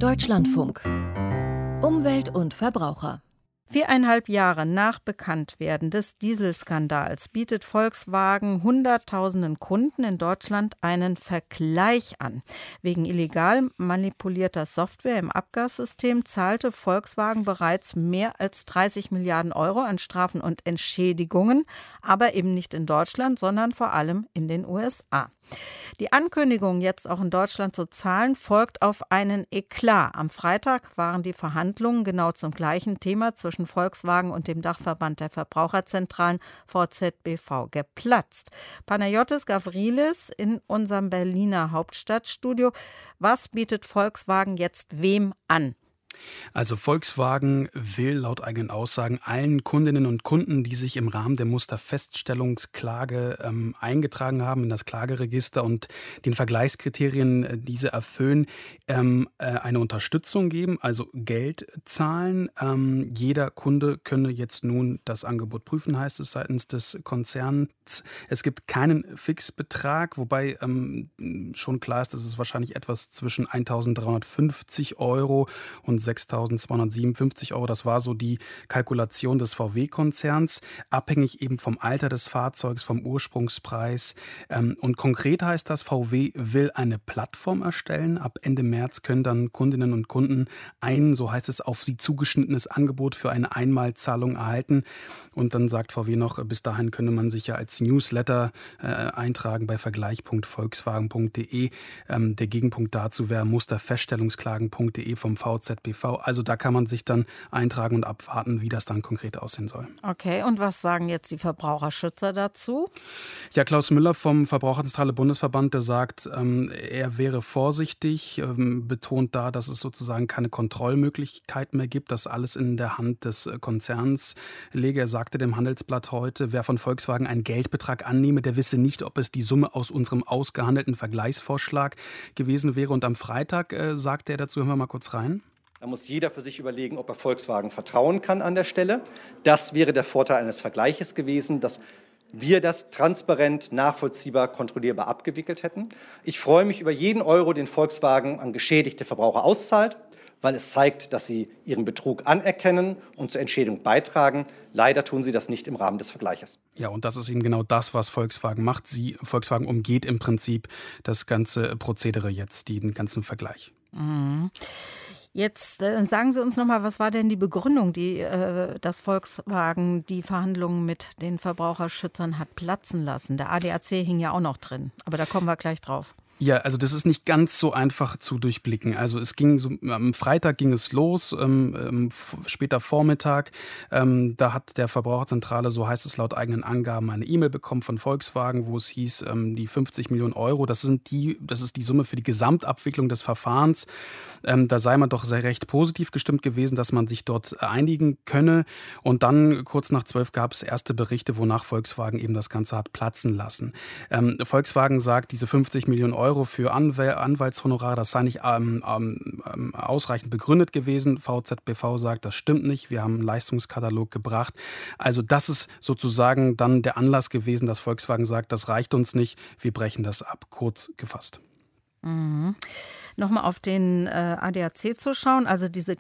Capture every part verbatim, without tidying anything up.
Deutschlandfunk. Umwelt und Verbraucher. Viereinhalb Jahre nach Bekanntwerden des Dieselskandals bietet Volkswagen Hunderttausenden Kunden in Deutschland einen Vergleich an. Wegen illegal manipulierter Software im Abgassystem zahlte Volkswagen bereits mehr als dreißig Milliarden Euro an Strafen und Entschädigungen, aber eben nicht in Deutschland, sondern vor allem in den U S A. Die Ankündigung, jetzt auch in Deutschland zu zahlen, folgt auf einen Eklat. Am Freitag waren die Verhandlungen genau zum gleichen Thema zwischen Volkswagen und dem Dachverband der Verbraucherzentralen V Z B V geplatzt. Panagiotis Gavrilis in unserem Berliner Hauptstadtstudio. Was bietet Volkswagen jetzt wem an? Also Volkswagen will laut eigenen Aussagen allen Kundinnen und Kunden, die sich im Rahmen der Musterfeststellungsklage ähm, eingetragen haben in das Klageregister und den Vergleichskriterien äh, diese erfüllen, ähm, äh, eine Unterstützung geben, also Geld zahlen. Ähm, jeder Kunde könne jetzt nun das Angebot prüfen, heißt es seitens des Konzerns. Es gibt keinen Fixbetrag, wobei ähm, schon klar ist, dass es wahrscheinlich etwas zwischen eintausenddreihundertfünfzig Euro und sechstausendzweihundertsiebenundfünfzig Euro. Das war so die Kalkulation des V W-Konzerns, abhängig eben vom Alter des Fahrzeugs, vom Ursprungspreis. Und konkret heißt das, V W will eine Plattform erstellen. Ab Ende März können dann Kundinnen und Kunden ein, so heißt es, auf sie zugeschnittenes Angebot für eine Einmalzahlung erhalten. Und dann sagt V W noch, bis dahin könne man sich ja als Newsletter äh, eintragen bei vergleich punkt volkswagen punkt de. Ähm, der Gegenpunkt dazu wäre musterfeststellungsklagen punkt de vom V Z B V. Also da kann man sich dann eintragen und abwarten, wie das dann konkret aussehen soll. Okay, und was sagen jetzt die Verbraucherschützer dazu? Ja, Klaus Müller vom Verbraucherzentrale Bundesverband, der sagt, ähm, er wäre vorsichtig, ähm, betont da, dass es sozusagen keine Kontrollmöglichkeit mehr gibt, dass alles in der Hand des äh, Konzerns läge. Er sagte dem Handelsblatt heute, wer von Volkswagen einen Geldbetrag annehme, der wisse nicht, ob es die Summe aus unserem ausgehandelten Vergleichsvorschlag gewesen wäre. Und am Freitag äh, sagte er dazu, hören wir mal kurz rein. Da muss jeder für sich überlegen, ob er Volkswagen vertrauen kann an der Stelle. Das wäre der Vorteil eines Vergleiches gewesen, dass wir das transparent, nachvollziehbar, kontrollierbar abgewickelt hätten. Ich freue mich über jeden Euro, den Volkswagen an geschädigte Verbraucher auszahlt, weil es zeigt, dass sie ihren Betrug anerkennen und zur Entschädigung beitragen. Leider tun sie das nicht im Rahmen des Vergleiches. Ja, und das ist eben genau das, was Volkswagen macht. Sie, Volkswagen umgeht im Prinzip das ganze Prozedere jetzt, den ganzen Vergleich. Mhm. Jetzt äh, sagen Sie uns nochmal, was war denn die Begründung, die äh, das Volkswagen die Verhandlungen mit den Verbraucherschützern hat platzen lassen? Der A D A C hing ja auch noch drin, aber da kommen wir gleich drauf. Ja, also das ist nicht ganz so einfach zu durchblicken. Also es ging so, am Freitag ging es los, ähm, später Vormittag. Ähm, da hat der Verbraucherzentrale, so heißt es laut eigenen Angaben, eine E-Mail bekommen von Volkswagen, wo es hieß, ähm, die fünfzig Millionen Euro, das sind die, das ist die Summe für die Gesamtabwicklung des Verfahrens. Ähm, da sei man doch sehr recht positiv gestimmt gewesen, dass man sich dort einigen könne. Und dann kurz nach zwölf gab es erste Berichte, wonach Volkswagen eben das Ganze hat platzen lassen. Ähm, Volkswagen sagt, diese fünfzig Millionen Euro für Anwäl- Anwaltshonorar, das sei nicht ähm, ähm, ausreichend begründet gewesen. V Z B V sagt, das stimmt nicht. Wir haben einen Leistungskatalog gebracht. Also das ist sozusagen dann der Anlass gewesen, dass Volkswagen sagt, das reicht uns nicht. Wir brechen das ab. Kurz gefasst. Mhm. Nochmal auf den äh, A D A C zu schauen. Also diese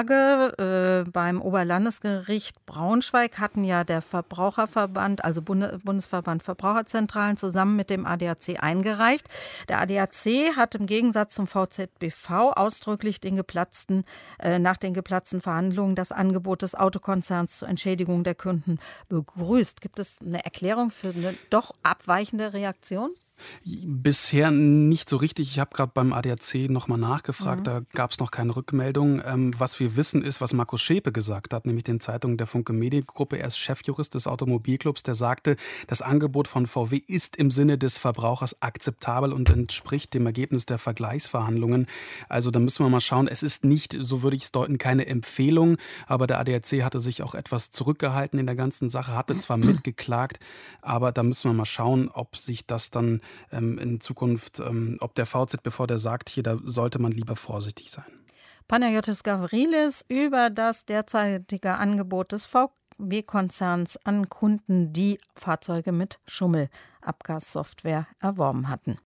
Klage äh, beim Oberlandesgericht Braunschweig hatten ja der Verbraucherverband, also Bunde, Bundesverband Verbraucherzentralen, zusammen mit dem A D A C eingereicht. Der A D A C hat im Gegensatz zum V Z B V ausdrücklich den geplatzten, äh, nach den geplatzten Verhandlungen das Angebot des Autokonzerns zur Entschädigung der Kunden begrüßt. Gibt es eine Erklärung für eine doch abweichende Reaktion? Bisher nicht so richtig. Ich habe gerade beim A D A C nochmal nachgefragt, mhm. da gab es noch keine Rückmeldung. Ähm, was wir wissen ist, was Markus Schäpe gesagt hat, nämlich den Zeitungen der Funke Mediengruppe. Er ist Chefjurist des Automobilclubs, der sagte, das Angebot von V W ist im Sinne des Verbrauchers akzeptabel und entspricht dem Ergebnis der Vergleichsverhandlungen. Also da müssen wir mal schauen. Es ist nicht, so würde ich es deuten, keine Empfehlung, aber der A D A C hatte sich auch etwas zurückgehalten in der ganzen Sache, hatte zwar mitgeklagt, aber da müssen wir mal schauen, ob sich das dann in Zukunft, ob der V Z B V, der sagt, hier, da sollte man lieber vorsichtig sein. Panagiotis Gavrilis über das derzeitige Angebot des V W-Konzerns an Kunden, die Fahrzeuge mit Schummelabgassoftware erworben hatten.